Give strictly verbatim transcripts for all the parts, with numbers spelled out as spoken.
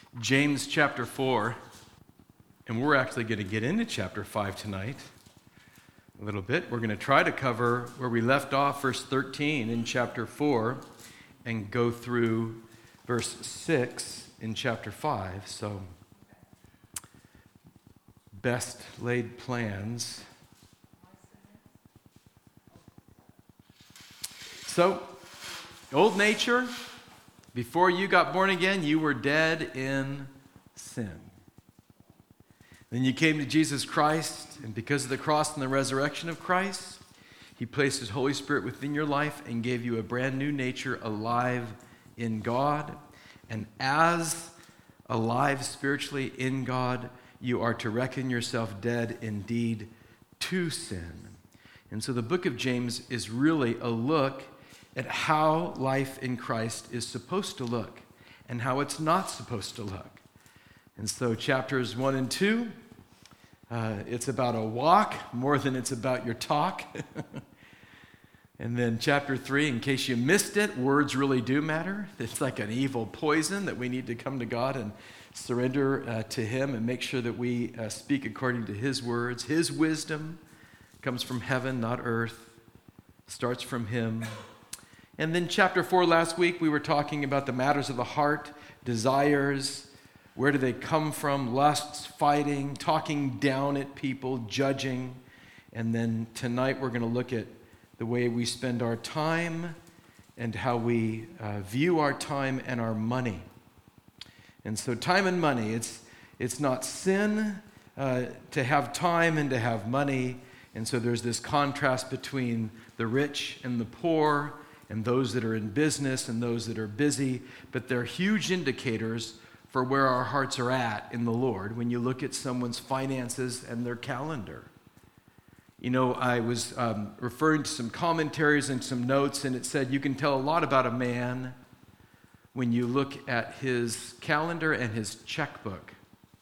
James chapter four, and we're actually going to get into chapter five tonight a little bit. We're going to try to cover where we left off, verse thirteen in chapter four, and go through verse six in chapter five. So, best laid plans. So, old nature, before you got born again, you were dead in sin. Then you came to Jesus Christ, and because of the cross and the resurrection of Christ, He placed His Holy Spirit within your life and gave you a brand new nature alive in God. And as alive spiritually in God, you are to reckon yourself dead indeed to sin. And so the book of James is really a look at how life in Christ is supposed to look and how it's not supposed to look. And so chapters one and two, uh, it's about a walk more than it's about your talk. And then chapter three, in case you missed it, words really do matter. It's like an evil poison that we need to come to God and surrender uh, to Him and make sure that we uh, speak according to His words. His wisdom comes from heaven, not earth, starts from Him. And then chapter four last week, we were talking about the matters of the heart, desires, where do they come from, lusts, fighting, talking down at people, judging. And then tonight we're going to look at the way we spend our time and how we uh, view our time and our money. And so time and money, it's, it's not sin uh, to have time and to have money. And so there's this contrast between the rich and the poor, and those that are in business and those that are busy, but they're huge indicators for where our hearts are at in the Lord when you look at someone's finances and their calendar. You know, I was um, referring to some commentaries and some notes, and it said you can tell a lot about a man when you look at his calendar and his checkbook.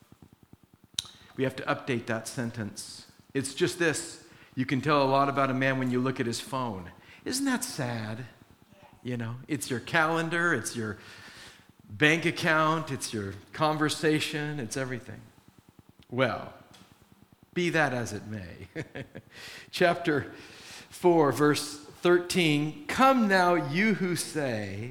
We have to update that sentence. It's just this: you can tell a lot about a man when you look at his phone. Isn't that sad? You know, it's your calendar, it's your bank account, it's your conversation, it's everything. Well, be that as it may. Chapter four, verse thirteen, "Come now, you who say,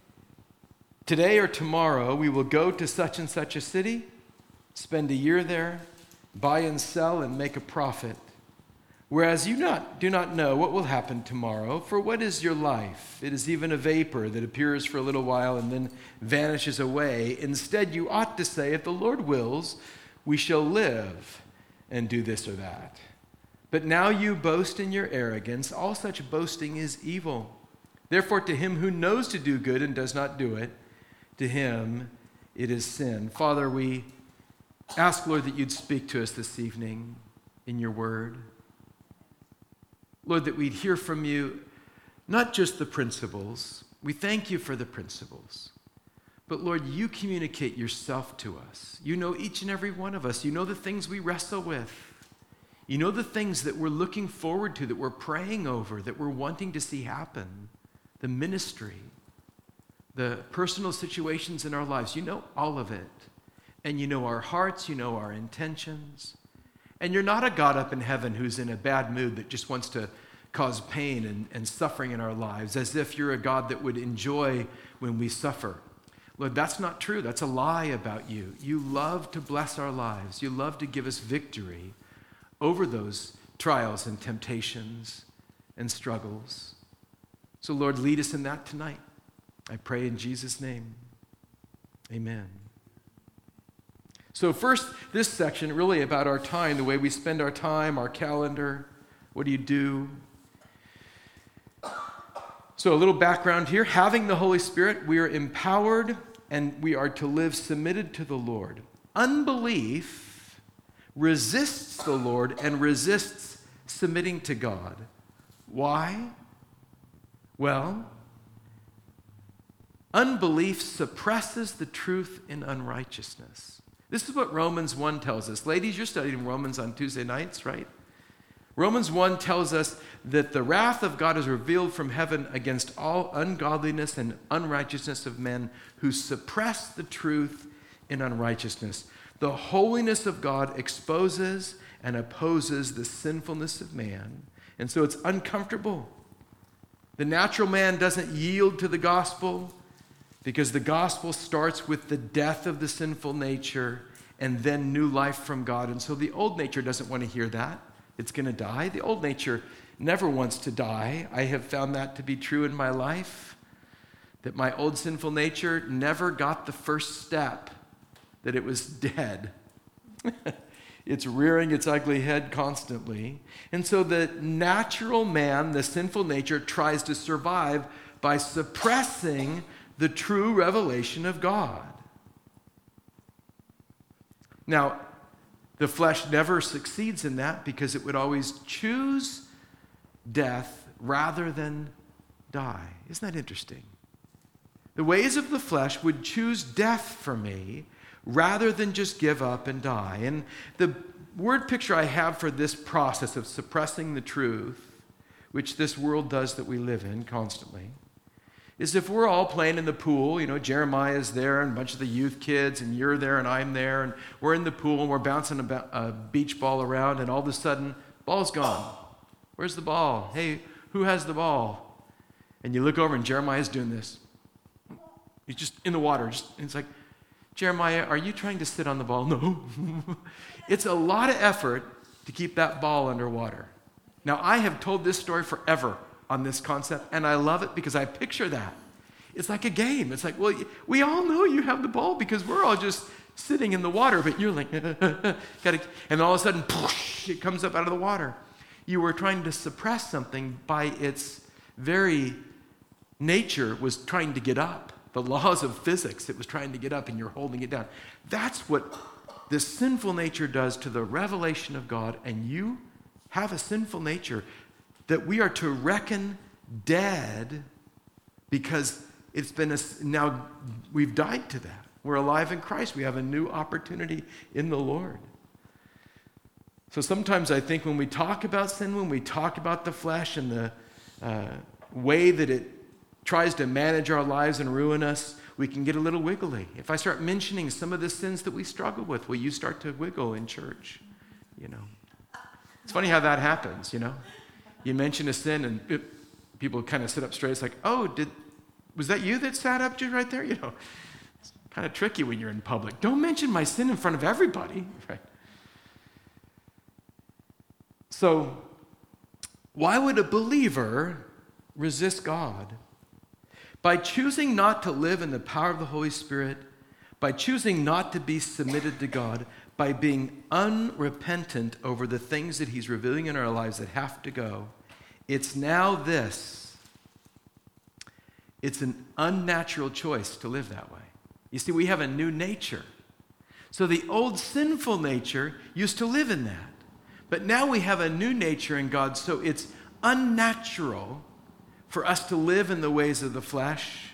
today or tomorrow we will go to such and such a city, spend a year there, buy and sell and make a profit. Whereas you not, do not know what will happen tomorrow, for what is your life? It is even a vapor that appears for a little while and then vanishes away. Instead, you ought to say, if the Lord wills, we shall live and do this or that. But now you boast in your arrogance. All such boasting is evil. Therefore, to him who knows to do good and does not do it, to him it is sin." Father, we ask, Lord, that you'd speak to us this evening in your word. Lord, that we'd hear from you, not just the principles. We thank you for the principles. But Lord, you communicate yourself to us. You know each and every one of us. You know the things we wrestle with. You know the things that we're looking forward to, that we're praying over, that we're wanting to see happen. The ministry, the personal situations in our lives. You know all of it. And you know our hearts, you know our intentions. And you're not a God up in heaven who's in a bad mood that just wants to cause pain and, and suffering in our lives, as if you're a God that would enjoy when we suffer. Lord, that's not true. That's a lie about you. You love to bless our lives. You love to give us victory over those trials and temptations and struggles. So Lord, lead us in that tonight. I pray in Jesus' name. Amen. So first, this section really about our time, the way we spend our time, our calendar. What do you do? So a little background here. Having the Holy Spirit, we are empowered and we are to live submitted to the Lord. Unbelief resists the Lord and resists submitting to God. Why? Well, unbelief suppresses the truth in unrighteousness. This is what Romans one tells us. Ladies, you're studying Romans on Tuesday nights, right? Romans one tells us that the wrath of God is revealed from heaven against all ungodliness and unrighteousness of men who suppress the truth in unrighteousness. The holiness of God exposes and opposes the sinfulness of man. And so it's uncomfortable. The natural man doesn't yield to the gospel because the gospel starts with the death of the sinful nature and then new life from God. And so the old nature doesn't want to hear that. It's going to die. The old nature never wants to die. I have found that to be true in my life, that my old sinful nature never got the first step, that it was dead. It's rearing its ugly head constantly. And so the natural man, the sinful nature, tries to survive by suppressing the true revelation of God. Now, the flesh never succeeds in that because it would always choose death rather than die. Isn't that interesting? The ways of the flesh would choose death for me rather than just give up and die. And the word picture I have for this process of suppressing the truth, which this world does that we live in constantly, is if we're all playing in the pool, you know, Jeremiah's there and a bunch of the youth kids, and you're there and I'm there, and we're in the pool and we're bouncing a, a beach ball around, and all of a sudden, ball's gone. Where's the ball? Hey, who has the ball? And you look over and Jeremiah's doing this. He's just in the water. Just, it's like, Jeremiah, are you trying to sit on the ball? No. It's a lot of effort to keep that ball underwater. Now, I have told this story forever on this concept, and I love it because I picture that. It's like a game. It's like, well, we all know you have the ball because we're all just sitting in the water, but you're like, gotta, and all of a sudden, poosh, it comes up out of the water. You were trying to suppress something by its very nature was trying to get up. The laws of physics, it was trying to get up and you're holding it down. That's what the sinful nature does to the revelation of God, and you have a sinful nature that we are to reckon dead because it's been a, now we've died to that. We're alive in Christ. We have a new opportunity in the Lord. So sometimes I think when we talk about sin, when we talk about the flesh and the uh, way that it tries to manage our lives and ruin us, we can get a little wiggly. If I start mentioning some of the sins that we struggle with, will you start to wiggle in church? You know, it's funny how that happens, you know. You mention a sin and it, people kind of sit up straight. It's like, oh, did was that you that sat up just right there? You know, it's kind of tricky when you're in public. Don't mention my sin in front of everybody, right? So, why would a believer resist God? By choosing not to live in the power of the Holy Spirit, by choosing not to be submitted to God, by being unrepentant over the things that He's revealing in our lives that have to go, it's now this. It's an unnatural choice to live that way. You see, we have a new nature. So the old sinful nature used to live in that. But now we have a new nature in God, so it's unnatural for us to live in the ways of the flesh.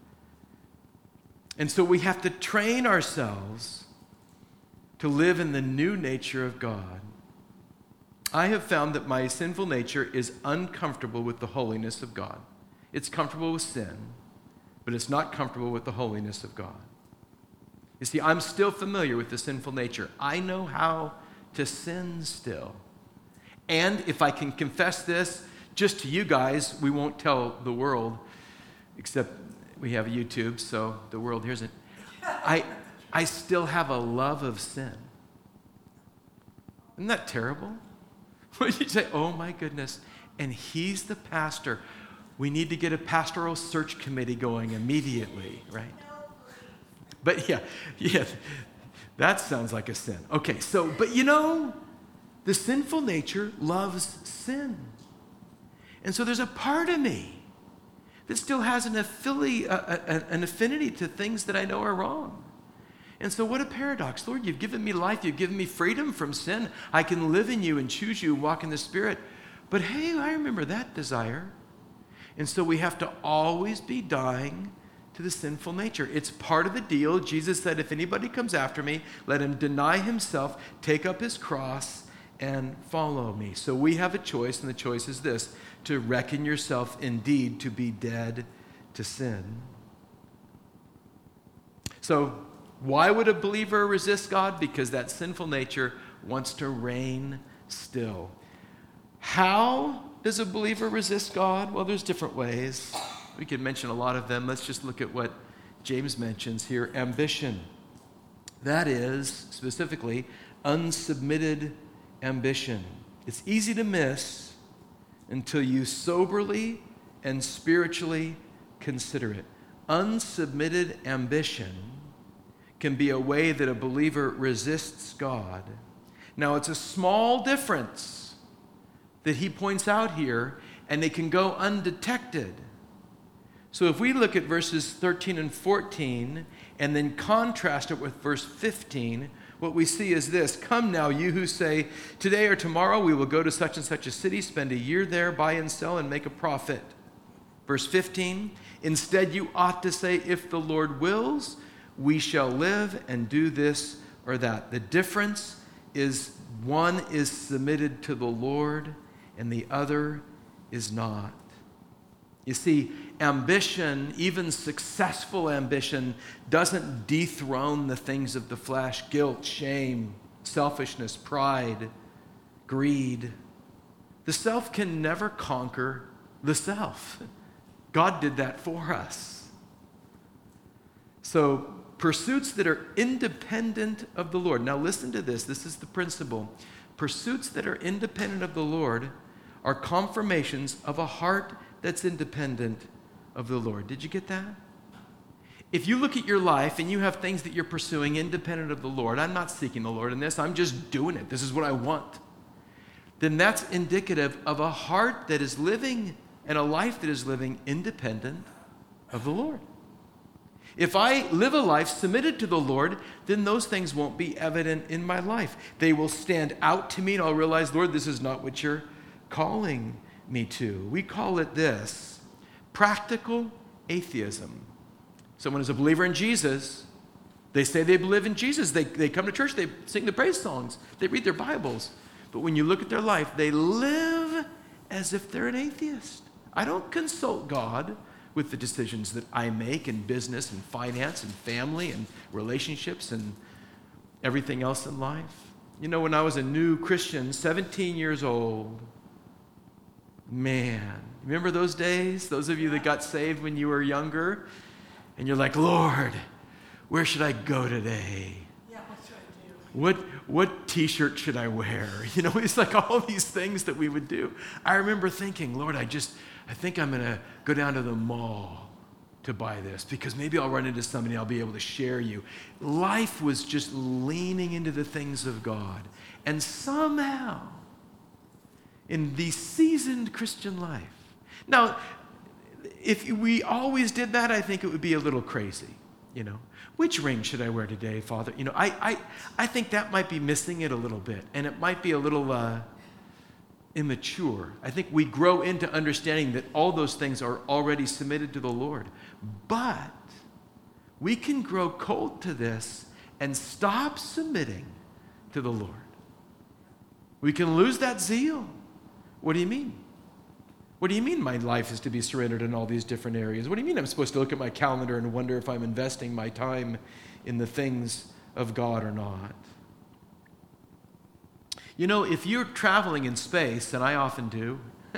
And so we have to train ourselves to live in the new nature of God. I have found that my sinful nature is uncomfortable with the holiness of God. It's comfortable with sin, but it's not comfortable with the holiness of God. You see, I'm still familiar with the sinful nature. I know how to sin still. And if I can confess this, just to you guys, we won't tell the world, except we have YouTube, so the world hears it. I, I still have a love of sin. Isn't that terrible? When you say, oh my goodness, and he's the pastor. We need to get a pastoral search committee going immediately, right? But yeah, yeah, that sounds like a sin. Okay, so, but you know, the sinful nature loves sin. And so there's a part of me that still has an, affili- uh, an affinity to things that I know are wrong. And so what a paradox. Lord, you've given me life. You've given me freedom from sin. I can live in you and choose you and walk in the Spirit. But hey, I remember that desire. And so we have to always be dying to the sinful nature. It's part of the deal. Jesus said, if anybody comes after me, let him deny himself, take up his cross, and follow me. So we have a choice, and the choice is this: to reckon yourself indeed to be dead to sin. So Why would a believer resist God? Because that sinful nature wants to reign still. How does a believer resist God? Well, there's different ways. We could mention a lot of them. Let's just look at what James mentions here. Ambition. That is, specifically, unsubmitted ambition. It's easy to miss until you soberly and spiritually consider it. Unsubmitted ambition can be a way that a believer resists God. Now, it's a small difference that he points out here, and it can go undetected. So if we look at verses thirteen and fourteen and then contrast it with verse fifteen, what we see is this: "Come now, you who say, today or tomorrow we will go to such and such a city, spend a year there, buy and sell, and make a profit." Verse fifteen, "Instead you ought to say, if the Lord wills, we shall live and do this or that." The difference is one is submitted to the Lord and the other is not. You see, ambition, even successful ambition, doesn't dethrone the things of the flesh: guilt, shame, selfishness, pride, greed. The self can never conquer the self. God did that for us. So, pursuits that are independent of the Lord. Now listen to this. This is the principle. Pursuits that are independent of the Lord are confirmations of a heart that's independent of the Lord. Did you get that? If you look at your life and you have things that you're pursuing independent of the Lord, I'm not seeking the Lord in this, I'm just doing it, this is what I want, then that's indicative of a heart that is living and a life that is living independent of the Lord. If I live a life submitted to the Lord, then those things won't be evident in my life. They will stand out to me, and I'll realize, Lord, this is not what you're calling me to. We call it this: practical atheism. Someone is a believer in Jesus. They say they believe in Jesus. They, they come to church. They sing the praise songs. They read their Bibles. But when you look at their life, they live as if they're an atheist. I don't consult God with the decisions that I make in business and finance and family and relationships and everything else in life. You know, when I was a new Christian, seventeen years old, man, remember those days? Those of you that got saved when you were younger, and you're like, Lord, where should I go today? Yeah, what should I do? What what t-shirt should I wear? You know, it's like all these things that we would do. I remember thinking, Lord, I just, I think I'm going to go down to the mall to buy this because maybe I'll run into somebody, I'll be able to share you. Life was just leaning into the things of God. And somehow, in the seasoned Christian life, now, if we always did that, I think it would be a little crazy, you know. Which ring should I wear today, Father? You know, I I, I think that might be missing it a little bit, and it might be a little uh, immature. I think we grow into understanding that all those things are already submitted to the Lord. But we can grow cold to this and stop submitting to the Lord. We can lose that zeal. What do you mean? What do you mean my life is to be surrendered in all these different areas? What do you mean I'm supposed to look at my calendar and wonder if I'm investing my time in the things of God or not? You know, if you're traveling in space, and I often do,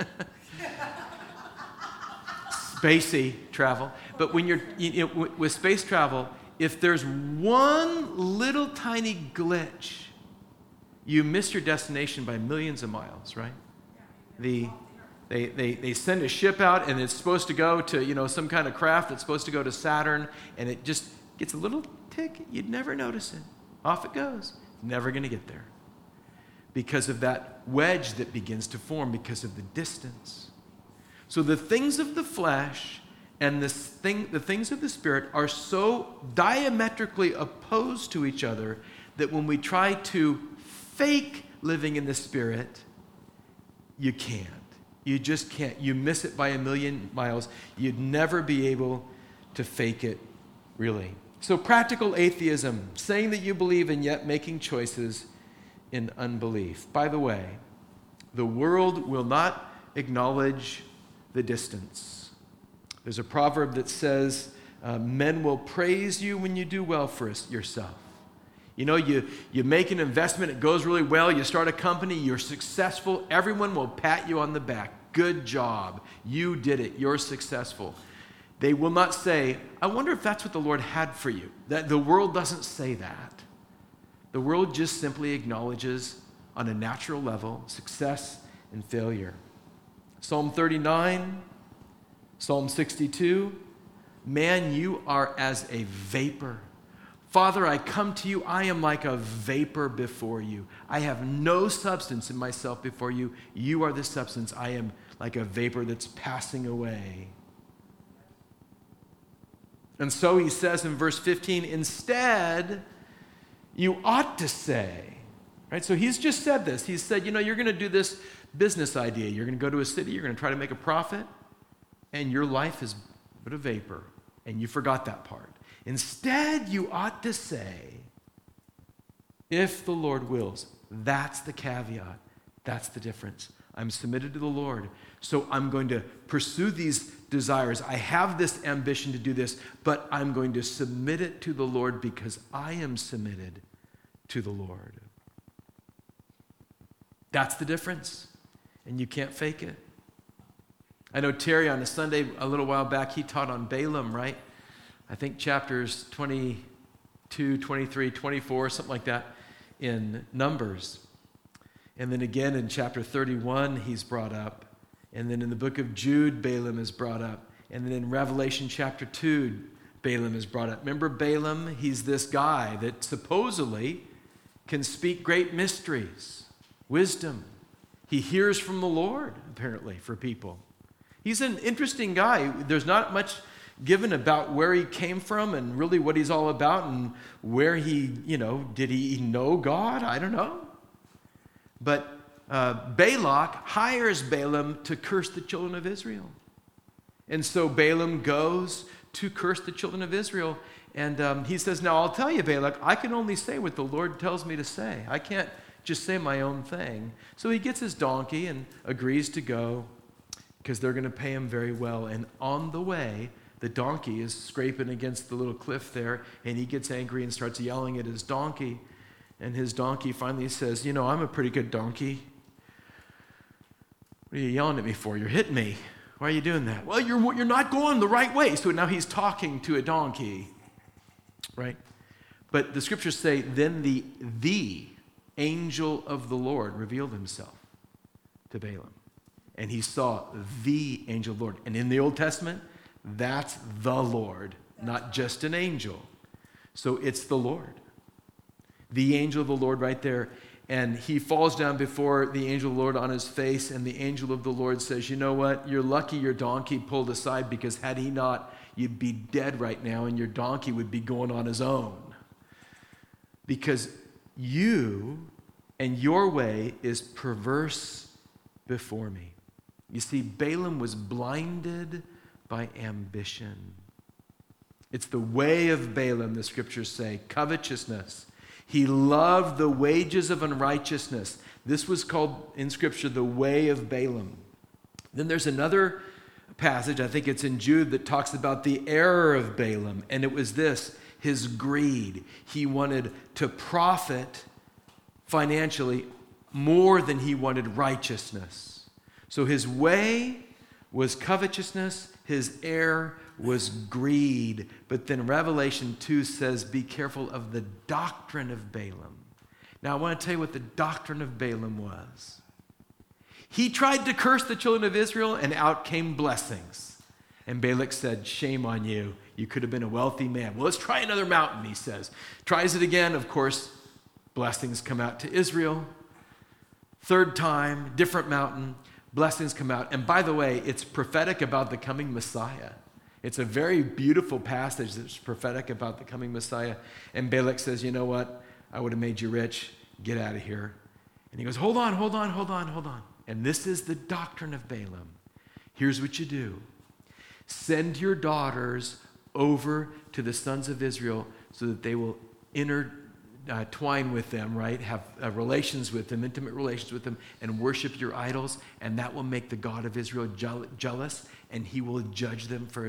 spacey travel, but when you're you know, with space travel, if there's one little tiny glitch, you miss your destination by millions of miles, right? The They, they they send a ship out, and it's supposed to go to, you know, some kind of craft that's supposed to go to Saturn, and it just gets a little tick. You'd never notice it. Off it goes. Never going to get there. Because of that wedge that begins to form because of the distance. So the things of the flesh and this thing, the things of the Spirit are so diametrically opposed to each other that when we try to fake living in the Spirit, you can't. You just can't. You miss it by a million miles. You'd never be able to fake it, really. So practical atheism, saying that you believe and yet making choices in unbelief. By the way, the world will not acknowledge the distance. There's a proverb that says, Uh, men will praise you when you do well for us, yourself. You know, you, you make an investment, it goes really well, you start a company, you're successful, everyone will pat you on the back. Good job. You did it. You're successful. They will not say, I wonder if that's what the Lord had for you. That the world doesn't say that. The world just simply acknowledges on a natural level success and failure. Psalm thirty-nine, Psalm sixty-two, man, you are as a vapor. Father, I come to you, I am like a vapor before you. I have no substance in myself before you. You are the substance. I am like a vapor that's passing away. And so he says in verse fifteen, instead, you ought to say, right? So he's just said this. He's said, you know, you're going to do this business idea. You're going to go to a city. You're going to try to make a profit. And your life is but a vapor. And you forgot that part. Instead, you ought to say, if the Lord wills. That's the caveat. That's the difference. I'm submitted to the Lord. So I'm going to pursue these desires. I have this ambition to do this, but I'm going to submit it to the Lord because I am submitted to the Lord. That's the difference. And you can't fake it. I know Terry on a Sunday a little while back, he taught on Balaam, right? I think chapters twenty-two, twenty-three, twenty-four, something like that in Numbers. And then again in chapter thirty-one, he's brought up. And then in the book of Jude, Balaam is brought up. And then in Revelation chapter two, Balaam is brought up. Remember Balaam? He's this guy that supposedly can speak great mysteries, wisdom. He hears from the Lord, apparently, for people. He's an interesting guy. There's not much given about where he came from and really what he's all about and where he, you know, did he know God? I don't know. But uh, Balak hires Balaam to curse the children of Israel. And so Balaam goes to curse the children of Israel. And um, he says, now I'll tell you, Balak, I can only say what the Lord tells me to say. I can't just say my own thing. So he gets his donkey and agrees to go because they're going to pay him very well. And on the way, the donkey is scraping against the little cliff there, and he gets angry and starts yelling at his donkey. And his donkey finally says, you know, I'm a pretty good donkey. What are you yelling at me for? You're hitting me. Why are you doing that? Well, you're, you're not going the right way. So now he's talking to a donkey, right? But the scriptures say, then the, the angel of the Lord revealed himself to Balaam. And he saw the angel of the Lord. And in the Old Testament, that's the Lord, not just an angel. So it's the Lord. The angel of the Lord right there. And he falls down before the angel of the Lord on his face, and the angel of the Lord says, you know what? You're lucky your donkey pulled aside, because had he not, you'd be dead right now, and your donkey would be going on his own. Because you and your way is perverse before me. You see, Balaam was blinded by ambition. It's the way of Balaam, the scriptures say, covetousness. He loved the wages of unrighteousness. This was called in scripture the way of Balaam. Then there's another passage, I think it's in Jude, that talks about the error of Balaam. And it was this, his greed. He wanted to profit financially more than he wanted righteousness. So his way was covetousness, his error was greed. But then Revelation two says, be careful of the doctrine of Balaam. Now I want to tell you what the doctrine of Balaam was. He tried to curse the children of Israel, and out came blessings. And Balak said, shame on you. You could have been a wealthy man. Well, let's try another mountain, he says. Tries it again. Of course, blessings come out to Israel. Third time, different mountain. Blessings come out. And by the way, it's prophetic about the coming Messiah. It's a very beautiful passage that's prophetic about the coming Messiah. And Balak says, you know what? I would have made you rich. Get out of here. And he goes, hold on, hold on, hold on, hold on. And this is the doctrine of Balaam. Here's what you do. Send your daughters over to the sons of Israel so that they will intertwine with them, right? Have uh, relations with them, intimate relations with them, and worship your idols. And that will make the God of Israel jealous, and he will judge them for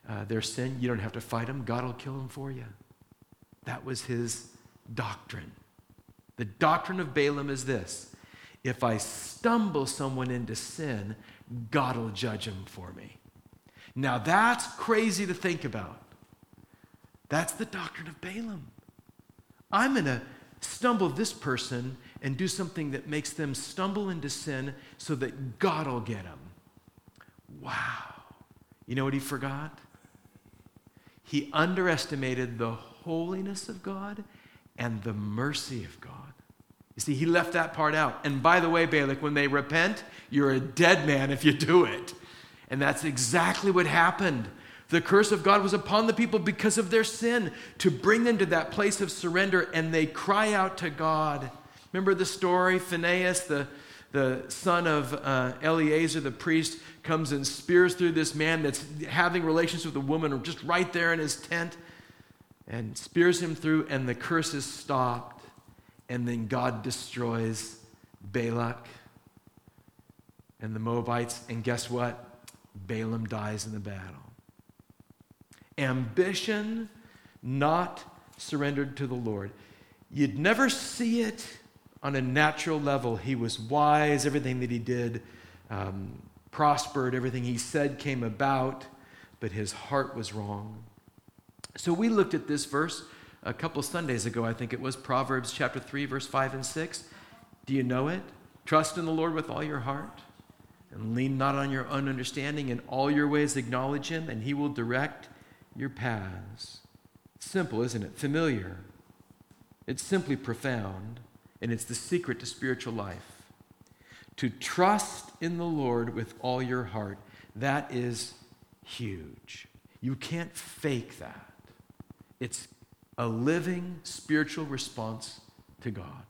uh, their sin, you don't have to fight them. God will kill them for you. That was his doctrine. The doctrine of Balaam is this: if I stumble someone into sin, God will judge him for me. Now that's crazy to think about. That's the doctrine of Balaam. I'm going to stumble this person and do something that makes them stumble into sin so that God will get them. Wow. You know what he forgot? He underestimated the holiness of God and the mercy of God. You see, he left that part out. And by the way, Balak, when they repent, you're a dead man if you do it. And that's exactly what happened. The curse of God was upon the people because of their sin, to bring them to that place of surrender, and they cry out to God. Remember the story? Phinehas, the, the son of uh, Eleazar, the priest, comes and spears through this man that's having relations with a woman, or just right there in his tent, and spears him through, and the curse is stopped. And then God destroys Balak and the Moabites, and guess what? Balaam dies in the battle. Ambition not surrendered to the Lord. You'd never see it on a natural level. He was wise. Everything that he did um, prospered. Everything he said came about, but his heart was wrong. So we looked at this verse a couple Sundays ago. I think it was Proverbs chapter three, verse five and six. Do you know it? Trust in the Lord with all your heart, and lean not on your own understanding. In all your ways acknowledge him, and he will direct your paths. Simple, isn't it? Familiar. It's simply profound, and it's the secret to spiritual life. To trust in the Lord with all your heart, that is huge. You can't fake that. It's a living spiritual response to God.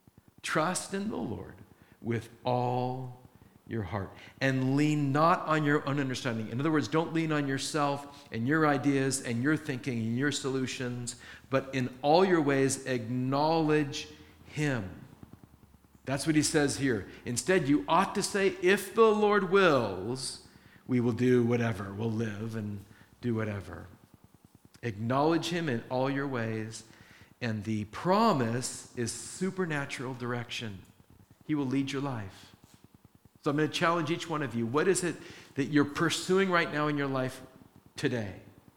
Trust in the Lord with all your heart, and lean not on your own understanding. In other words, don't lean on yourself and your ideas and your thinking and your solutions, but in all your ways acknowledge him. That's what he says here. Instead, you ought to say, if the Lord wills, we will do whatever. We'll live and do whatever. Acknowledge him in all your ways, and the promise is supernatural direction. He will lead your life. So I'm going to challenge each one of you. What is it that you're pursuing right now in your life today?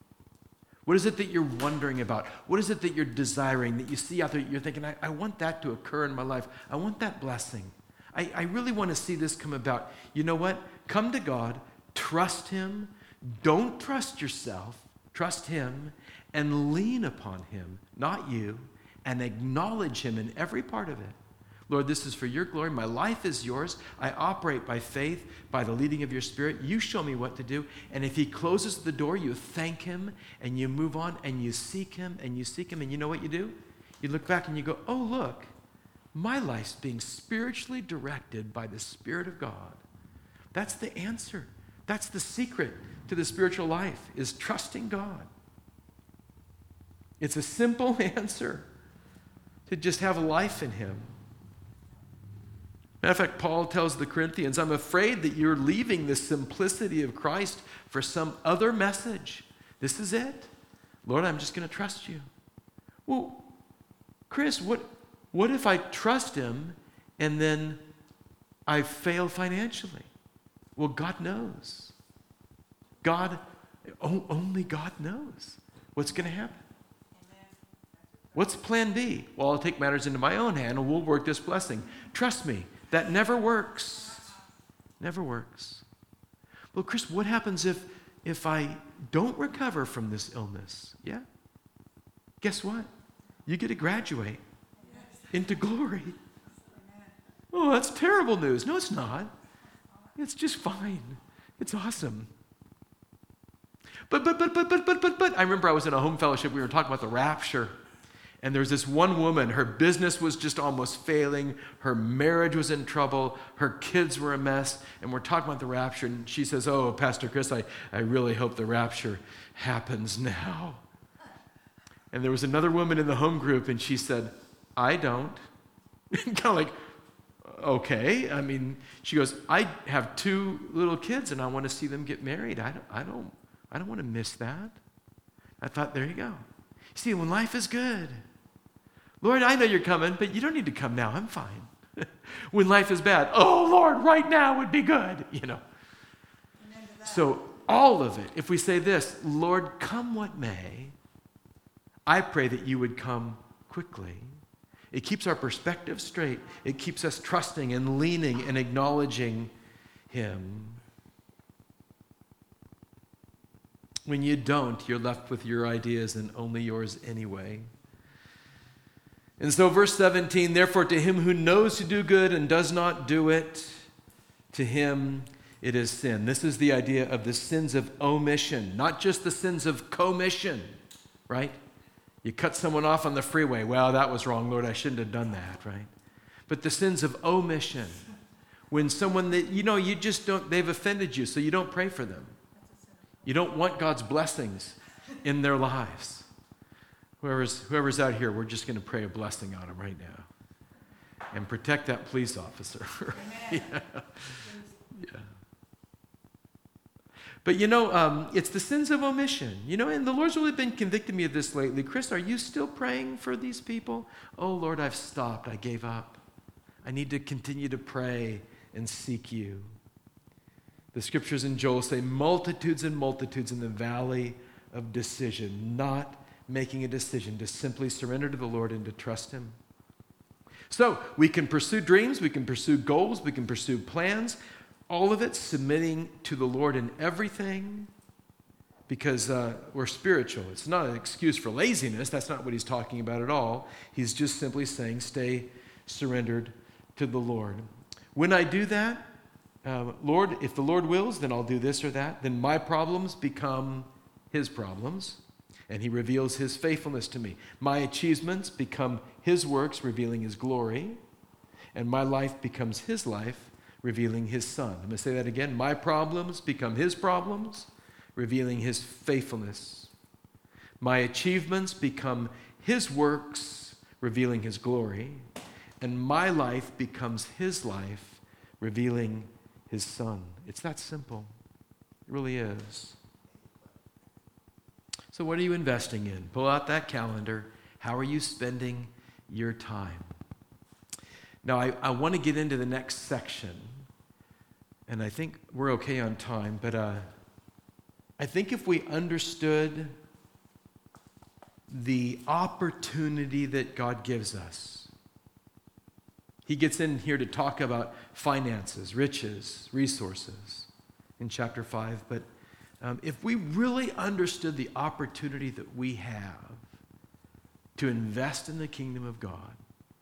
What is it that you're wondering about? What is it that you're desiring, that you see out there, you're thinking, I, I want that to occur in my life. I want that blessing. I, I really want to see this come about. You know what? Come to God, trust him. Don't trust yourself. Trust him and lean upon him, not you, and acknowledge him in every part of it. Lord, this is for your glory. My life is yours. I operate by faith, by the leading of your Spirit. You show me what to do. And if he closes the door, you thank him, and you move on, and you seek him, and you seek him, and you know what you do? You look back and you go, oh, look, my life's being spiritually directed by the Spirit of God. That's the answer. That's the secret to the spiritual life, is trusting God. It's a simple answer to just have life in him. Matter of fact, Paul tells the Corinthians, I'm afraid that you're leaving the simplicity of Christ for some other message. This is it. Lord, I'm just going to trust you. Well, Chris, what, what if I trust him and then I fail financially? Well, God knows. God, only God knows what's going to happen. What's plan B? Well, I'll take matters into my own hand and we'll work this blessing. Trust me. That never works. Never works. Well, Chris, what happens if, if I don't recover from this illness? Yeah? Guess what? You get to graduate into glory. Oh, that's terrible news. No, it's not. It's just fine. It's awesome. But, but, but, but, but, but, but, but, I remember I was in a home fellowship. We were talking about the rapture. And there was this one woman, her business was just almost failing. Her marriage was in trouble. Her kids were a mess. And we're talking about the rapture. And she says, oh, Pastor Chris, I, I really hope the rapture happens now. And there was another woman in the home group, and she said, I don't. Kind of like, okay. I mean, she goes, I have two little kids, and I want to see them get married. I don't, I don't I don't want to miss that. I thought, there you go. See, when life is good, Lord, I know you're coming, but you don't need to come now. I'm fine. When life is bad, oh, Lord, right now would be good, you know. So all of it, if we say this, Lord, come what may, I pray that you would come quickly. It keeps our perspective straight. It keeps us trusting and leaning and acknowledging him. When you don't, you're left with your ideas and only yours anyway. And so verse seventeen, therefore to him who knows to do good and does not do it, to him it is sin. This is the idea of the sins of omission, not just the sins of commission, right? You cut someone off on the freeway. Well, that was wrong, Lord. I shouldn't have done that, right? But the sins of omission, when someone that, you know, you just don't, they've offended you, so you don't pray for them. You don't want God's blessings in their lives. Whoever's, whoever's out here, we're just going to pray a blessing on them right now. And protect that police officer. yeah. yeah. But you know, um, it's the sins of omission. You know, and the Lord's really been convicting me of this lately. Chris, are you still praying for these people? Oh, Lord, I've stopped. I gave up. I need to continue to pray and seek you. The scriptures in Joel say multitudes and multitudes in the valley of decision, not making a decision to simply surrender to the Lord and to trust him. So we can pursue dreams, we can pursue goals, we can pursue plans, all of it submitting to the Lord in everything because uh, we're spiritual. It's not an excuse for laziness. That's not what he's talking about at all. He's just simply saying stay surrendered to the Lord. When I do that, uh, Lord, if the Lord wills, then I'll do this or that. Then my problems become his problems, and he reveals his faithfulness to me. My achievements become his works, revealing his glory, and my life becomes his life, revealing his son. I'm going to say that again. My problems become his problems, revealing his faithfulness. My achievements become his works, revealing his glory, and my life becomes his life, revealing his son. It's that simple. It really is. So what are you investing in? Pull out that calendar. How are you spending your time? Now, I, I want to get into the next section, and I think we're okay on time, but uh, I think if we understood the opportunity that God gives us, he gets in here to talk about finances, riches, resources in chapter five, but Um, if we really understood the opportunity that we have to invest in the kingdom of God,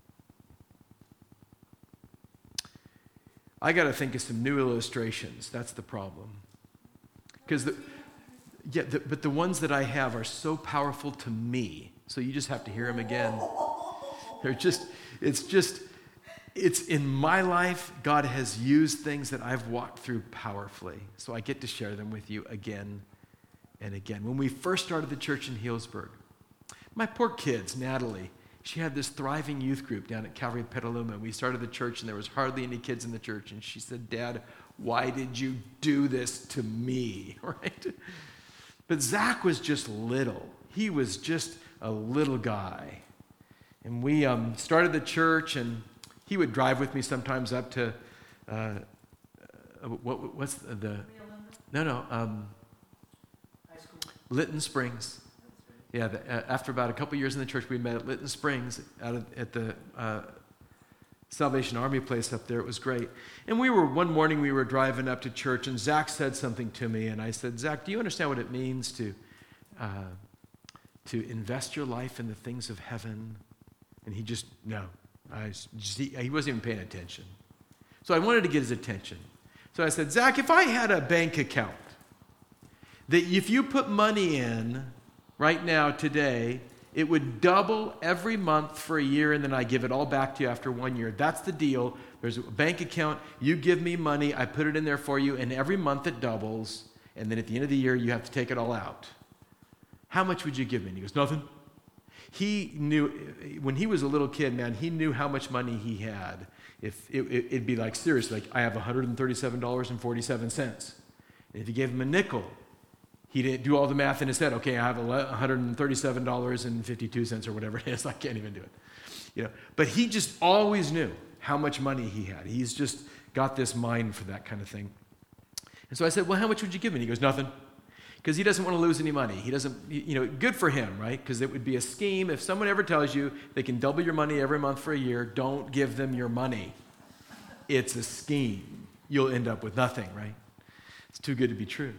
I got to think of some new illustrations. That's the problem. Because the, yeah, the, but the ones that I have are so powerful to me. So you just have to hear them again. They're just, it's just, it's in my life, God has used things that I've walked through powerfully. So I get to share them with you again and again. When we first started the church in Healdsburg, my poor kids, Natalie, she had this thriving youth group down at Calvary Petaluma. We started the church and there was hardly any kids in the church. And she said, Dad, why did you do this to me? Right? But Zach was just little. He was just a little guy. And we um, started the church, and he would drive with me sometimes up to, uh, uh, what, what's the, the no, no, um, High school. Lytton Springs. Yeah, the, uh, after about a couple years in the church, we met at Lytton Springs out of, at the uh, Salvation Army place up there. It was great. And we were, one morning we were driving up to church, and Zach said something to me, and I said, Zach, do you understand what it means to, uh, to invest your life in the things of heaven? And he just, no. I just, he, he wasn't even paying attention. So I wanted to get his attention. So I said, Zach, if I had a bank account that if you put money in right now, today, it would double every month for a year, and then I give it all back to you after one year. That's the deal. There's a bank account. You give me money. I put it in there for you, and every month it doubles, and then at the end of the year, you have to take it all out. How much would you give me? And he goes, nothing. He knew, when he was a little kid, man, he knew how much money he had. If it, it, it'd be like, seriously, like, I have one hundred thirty-seven dollars and forty-seven cents. And if you gave him a nickel, He didn't do all the math in his head. Okay, I have one hundred thirty-seven dollars and fifty-two cents or whatever it is. I can't even do it. You know, but he just always knew how much money he had. He's just got this mind for that kind of thing. And so I said, well, how much would you give me? And he goes, nothing. Because he doesn't want to lose any money. He doesn't, you know, good for him, right? Because it would be a scheme. If someone ever tells you they can double your money every month for a year, don't give them your money. It's a scheme. You'll end up with nothing, right? It's too good to be true.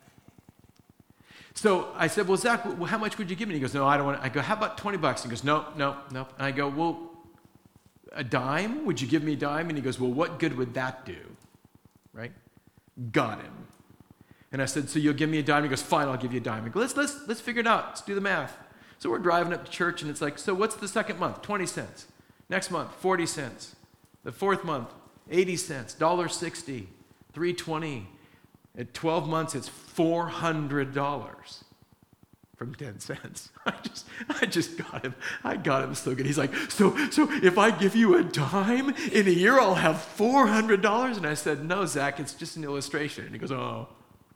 So I said, well, Zach, well, how much would you give me? And he goes, no, I don't want to. I go, how about twenty bucks? He goes, no, no, no. And I go, well, a dime? Would you give me a dime? And he goes, well, what good would that do? Right? Got him. And I said, so you'll give me a dime? He goes, fine, I'll give you a dime. I go, let's, let's, let's figure it out. Let's do the math. So we're driving up to church, and it's like, so what's the second month? twenty cents. Next month, forty cents. The fourth month, eighty cents. one dollar sixty. three twenty. At twelve months, it's four hundred dollars from ten cents. I just, I just got him. I got him so good. He's like, so, so if I give you a dime, in a year I'll have four hundred dollars? And I said, no, Zach, it's just an illustration. And he goes, oh.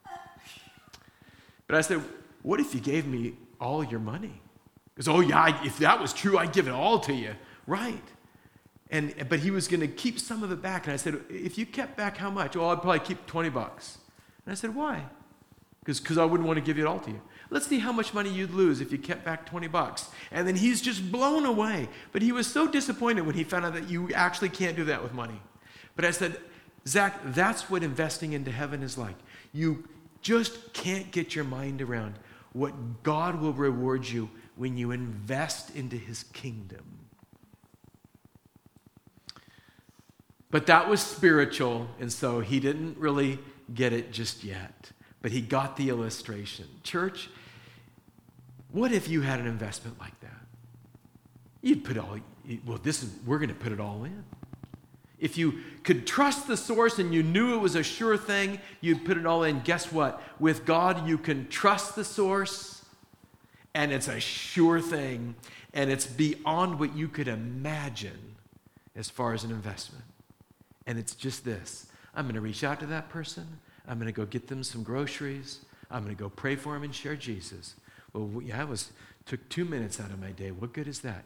But I said, what if you gave me all your money? He goes, oh, yeah, if that was true, I'd give it all to you. Right. And But he was going to keep some of it back. And I said, if you kept back how much? Oh, I'd probably keep twenty bucks. And I said, why? Because I wouldn't want to give it all to you. Let's see how much money you'd lose if you kept back twenty bucks. And then he's just blown away. But he was so disappointed when he found out that you actually can't do that with money. But I said, Zach, that's what investing into heaven is like. You just can't get your mind around what God will reward you when you invest into his kingdom. But that was spiritual, and so he didn't really get it just yet. But he got the illustration. Church, what if you had an investment like that? You'd put all, well, this is, we're going to put it all in. If you could trust the source and you knew it was a sure thing, you'd put it all in. Guess what? With God, you can trust the source, and it's a sure thing, and it's beyond what you could imagine as far as an investment. And it's just this. I'm going to reach out to that person. I'm going to go get them some groceries. I'm going to go pray for them and share Jesus. Well, yeah, it was, took two minutes out of my day. What good is that?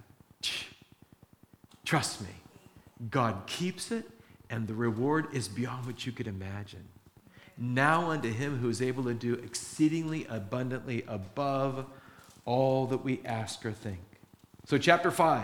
Trust me. God keeps it, and the reward is beyond what you could imagine. Now unto him who is able to do exceedingly abundantly above all that we ask or think. So chapter five,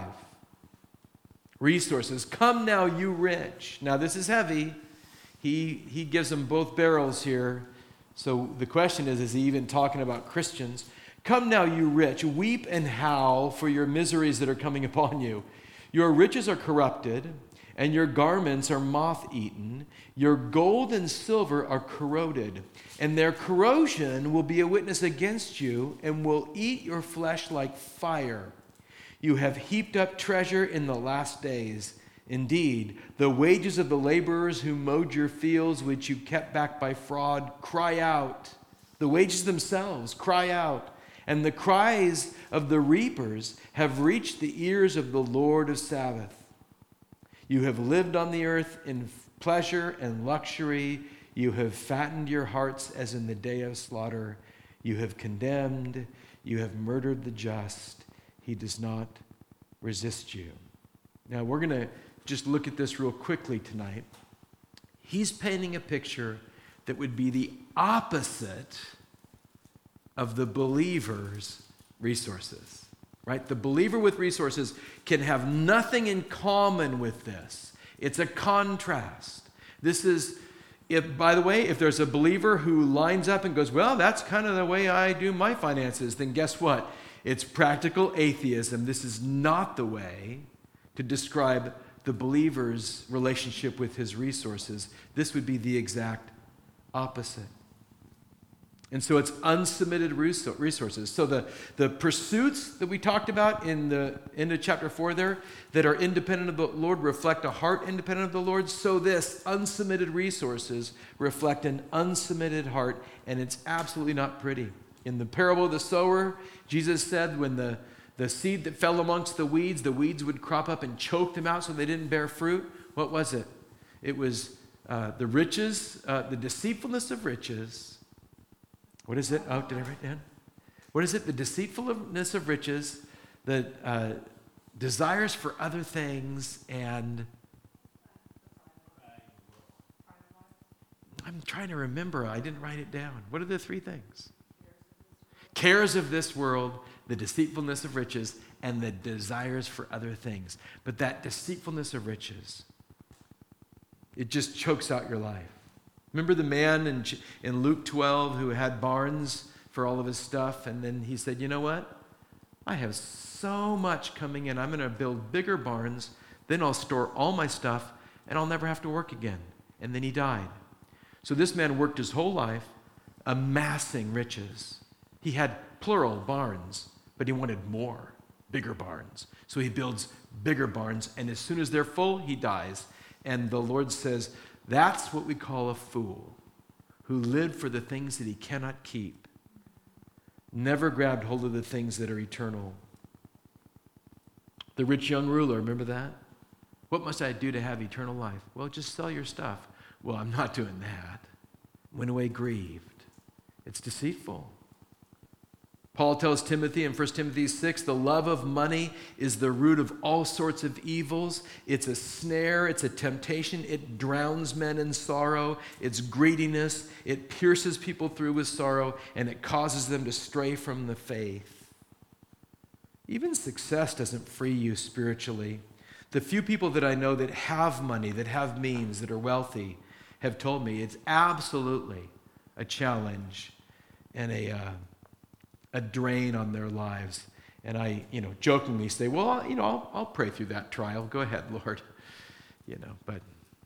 resources. Come now, you rich. Now this is heavy. He, he gives them both barrels here. So the question is, is he even talking about Christians? Come now, you rich, weep and howl for your miseries that are coming upon you. Your riches are corrupted, and your garments are moth-eaten. Your gold and silver are corroded, and their corrosion will be a witness against you and will eat your flesh like fire. You have heaped up treasure in the last days. Indeed, the wages of the laborers who mowed your fields, which you kept back by fraud, cry out. The wages themselves cry out. And the cries of the reapers have reached the ears of the Lord of Sabaoth. You have lived on the earth in pleasure and luxury. You have fattened your hearts as in the day of slaughter. You have condemned. You have murdered the just. He does not resist you. Now, we're going to just look at this real quickly tonight. He's painting a picture that would be the opposite of the believer's resources, right? The believer with resources can have nothing in common with this. It's a contrast. This is, if, by the way, if there's a believer who lines up and goes, well, that's kind of the way I do my finances, then guess what? It's practical atheism. This is not the way to describe the believer's relationship with his resources. This would be the exact opposite. And so it's unsubmitted resources. So the, the pursuits that we talked about in the end of chapter four there that are independent of the Lord reflect a heart independent of the Lord. So this unsubmitted resources reflect an unsubmitted heart, and it's absolutely not pretty. In the parable of the sower, Jesus said when the, the seed that fell amongst the weeds, the weeds would crop up and choke them out so they didn't bear fruit. What was it? It was uh, the riches, uh, the deceitfulness of riches, What is it? Oh, did I write down? What is it? The deceitfulness of riches, the uh, desires for other things, and I'm trying to remember. I didn't write it down. What are the three things? Cares of this world, the deceitfulness of riches, and the desires for other things. But that deceitfulness of riches, it just chokes out your life. Remember the man in, in Luke twelve who had barns for all of his stuff, and then he said, you know what? I have so much coming in. I'm going to build bigger barns, then I'll store all my stuff, and I'll never have to work again. And then he died. So this man worked his whole life amassing riches. He had plural barns, but he wanted more, bigger barns. So he builds bigger barns, and as soon as they're full, he dies. And the Lord says, that's what we call a fool, who lived for the things that he cannot keep, never grabbed hold of the things that are eternal. The rich young ruler, remember that? What must I do to have eternal life? Well, just sell your stuff. Well, I'm not doing that. Went away grieved. It's deceitful. Paul tells Timothy in First Timothy six, the love of money is the root of all sorts of evils. It's a snare, it's a temptation. It drowns men in sorrow. It's greediness. It pierces people through with sorrow, and it causes them to stray from the faith. Even success doesn't free you spiritually. The few people that I know that have money, that have means, that are wealthy, have told me it's absolutely a challenge and a... Uh, a drain on their lives. And I, you know, jokingly say, well, you know, I'll, I'll pray through that trial. Go ahead, Lord. You know, but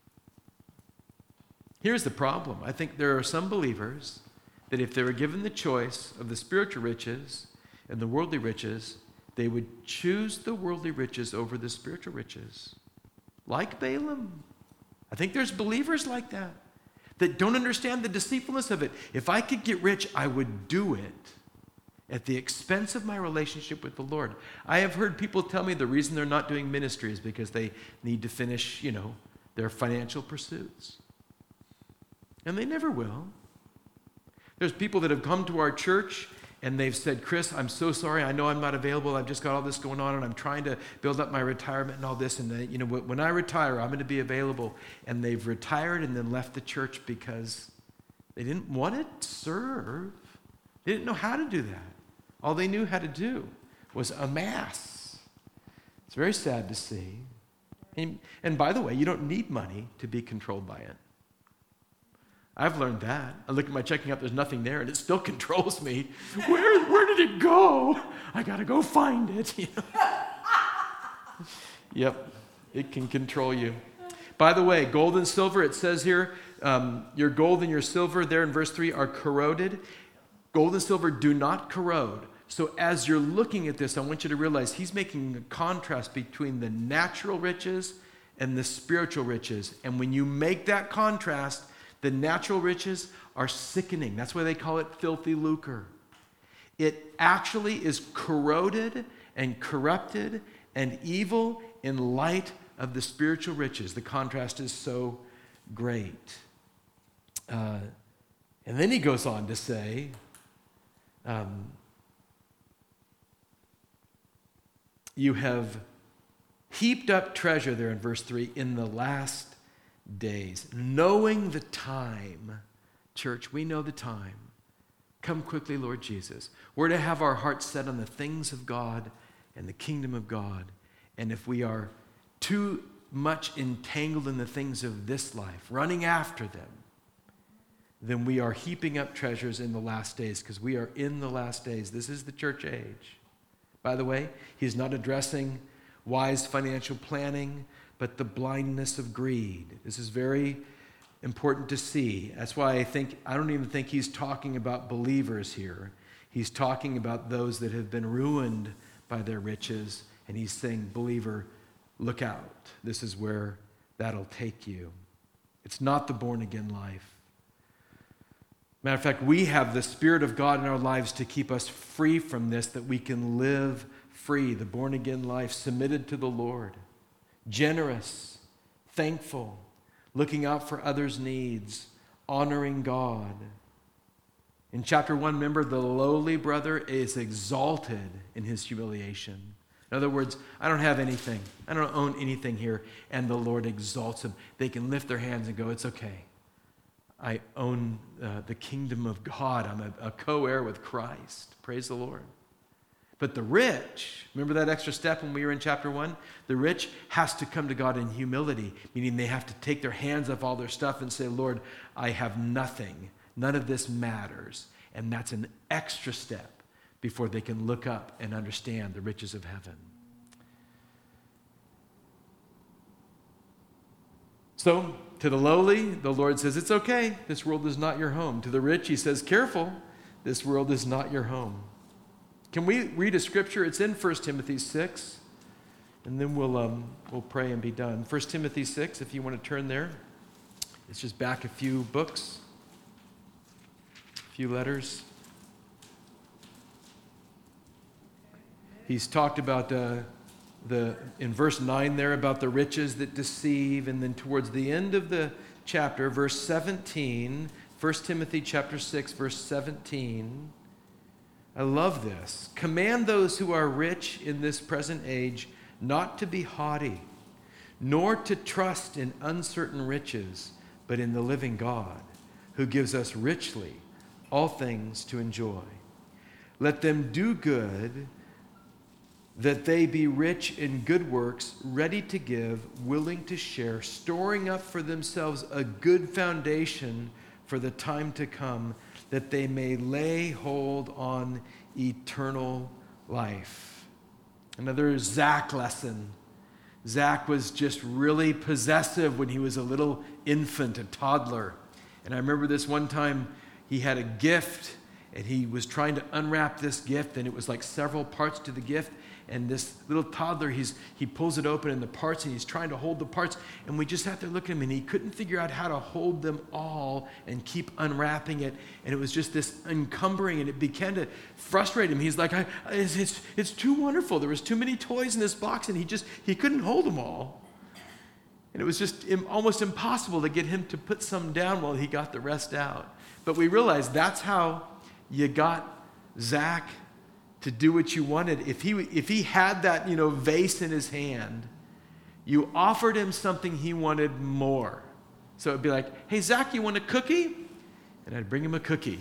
here's the problem. I think there are some believers that if they were given the choice of the spiritual riches and the worldly riches, they would choose the worldly riches over the spiritual riches. Like Balaam. I think there's believers like that, that don't understand the deceitfulness of it. If I could get rich, I would do it at the expense of my relationship with the Lord. I have heard people tell me the reason they're not doing ministry is because they need to finish, you know, their financial pursuits. And they never will. There's people that have come to our church and they've said, Chris, I'm so sorry. I know I'm not available. I've just got all this going on and I'm trying to build up my retirement and all this. And, they, you know, when I retire, I'm going to be available. And they've retired and then left the church because they didn't want to serve. They didn't know how to do that. All they knew how to do was amass. It's very sad to see. And, and by the way, you don't need money to be controlled by it. I've learned that. I look at my checking account, there's nothing there, and it still controls me. Where, where did it go? I got to go find it. You know? Yep, it can control you. By the way, gold and silver, it says here, um, your gold and your silver there in verse three are corroded. Gold and silver do not corrode. So as you're looking at this, I want you to realize he's making a contrast between the natural riches and the spiritual riches. And when you make that contrast, the natural riches are sickening. That's why they call it filthy lucre. It actually is corroded and corrupted and evil in light of the spiritual riches. The contrast is so great. Uh, and then he goes on to say, um, you have heaped up treasure there in verse three in the last days, knowing the time. Church, we know the time. Come quickly, Lord Jesus. We're to have our hearts set on the things of God and the kingdom of God. And if we are too much entangled in the things of this life, running after them, then we are heaping up treasures in the last days, because we are in the last days. This is the church age. By the way, he's not addressing wise financial planning, but the blindness of greed. This is very important to see. That's why I think, I don't even think he's talking about believers here. He's talking about those that have been ruined by their riches, and he's saying, believer, look out. This is where that'll take you. It's not the born-again life. Matter of fact, we have the Spirit of God in our lives to keep us free from this, that we can live free, the born-again life, submitted to the Lord, generous, thankful, looking out for others' needs, honoring God. In chapter one, remember, the lowly brother is exalted in his humiliation. In other words, I don't have anything. I don't own anything here. And the Lord exalts them. They can lift their hands and go, it's okay. I own uh, the kingdom of God. I'm a, a co-heir with Christ. Praise the Lord. But the rich, remember that extra step when we were in chapter one? The rich has to come to God in humility, meaning they have to take their hands off all their stuff and say, Lord, I have nothing. None of this matters. And that's an extra step before they can look up and understand the riches of heaven. So, to the lowly, the Lord says, it's okay. This world is not your home. To the rich, he says, careful. This world is not your home. Can we read a scripture? It's in First Timothy six. And then we'll, um, we'll pray and be done. First Timothy six, if you want to turn there. It's just back a few books. A few letters. He's talked about uh, the in verse nine there about the riches that deceive, and then towards the end of the chapter, verse seventeen, First Timothy chapter six, verse seventeen. I love this. Command those who are rich in this present age not to be haughty, nor to trust in uncertain riches, but in the living God, who gives us richly all things to enjoy. Let them do good, that they be rich in good works, ready to give, willing to share, storing up for themselves a good foundation for the time to come, that they may lay hold on eternal life. Another Zach lesson. Zach was just really possessive when he was a little infant, a toddler. And I remember this one time he had a gift, and he was trying to unwrap this gift, and it was like several parts to the gift. And this little toddler, he's he pulls it open in the parts, and he's trying to hold the parts. And we just have to look at him, and he couldn't figure out how to hold them all and keep unwrapping it. And it was just this encumbering, and it began to frustrate him. He's like, I, it's, it's, it's too wonderful. There was too many toys in this box, and he just, he couldn't hold them all. And it was just im- almost impossible to get him to put some down while he got the rest out. But we realized that's how you got Zach to do what you wanted. If he if he had that, you know, vase in his hand, you offered him something he wanted more. So it'd be like, hey, Zach, you want a cookie? And I'd bring him a cookie.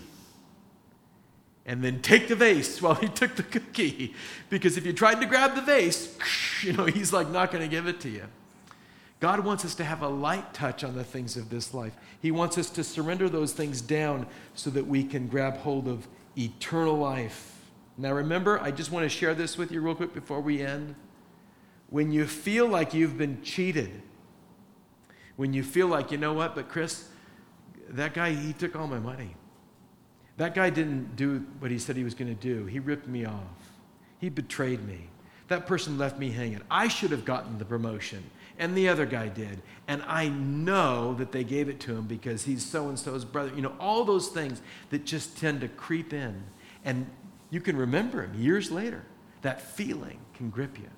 And then take the vase while he took the cookie. Because if you tried to grab the vase, you know, he's like not going to give it to you. God wants us to have a light touch on the things of this life. He wants us to surrender those things down so that we can grab hold of eternal life. Now remember, I just want to share this with you real quick before we end. When you feel like you've been cheated, when you feel like, you know what, but Chris, that guy, he took all my money. That guy didn't do what he said he was going to do. He ripped me off. He betrayed me. That person left me hanging. I should have gotten the promotion, and the other guy did. And I know that they gave it to him because he's so-and-so's brother. You know, all those things that just tend to creep in. And you can remember him years later. That feeling can grip you.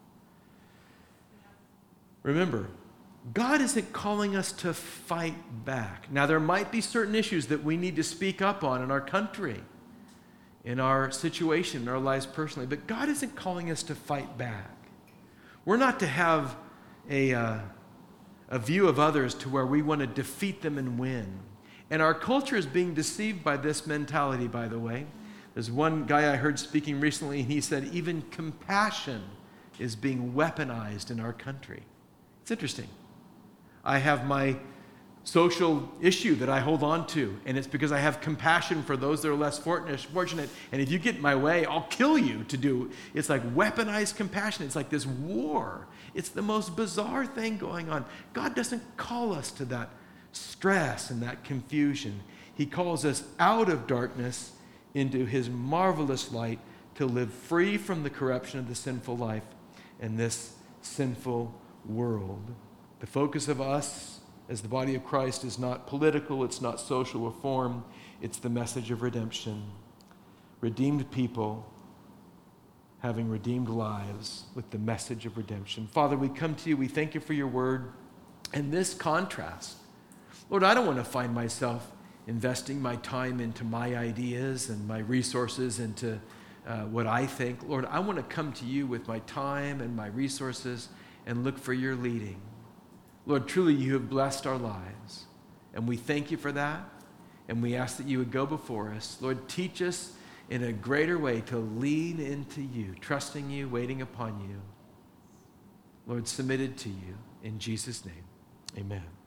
Remember, God isn't calling us to fight back. Now, there might be certain issues that we need to speak up on in our country, in our situation, in our lives personally, but God isn't calling us to fight back. We're not to have a, uh, a view of others to where we want to defeat them and win. And our culture is being deceived by this mentality, by the way. There's one guy I heard speaking recently, and he said even compassion is being weaponized in our country. It's interesting. I have my social issue that I hold on to, and it's because I have compassion for those that are less fortunate. And if you get in my way, I'll kill you to do. It's like weaponized compassion. It's like this war. It's the most bizarre thing going on. God doesn't call us to that stress and that confusion. He calls us out of darkness into his marvelous light to live free from the corruption of the sinful life in this sinful world. The focus of us as the body of Christ is not political, it's not social reform, it's the message of redemption. Redeemed people having redeemed lives with the message of redemption. Father, we come to you, we thank you for your word and this contrast. Lord, I don't want to find myself investing my time into my ideas and my resources into uh, what I think. Lord, I want to come to you with my time and my resources and look for your leading. Lord, truly you have blessed our lives, and we thank you for that, and we ask that you would go before us. Lord, teach us in a greater way to lean into you, trusting you, waiting upon you. Lord, submitted to you in Jesus' name, amen.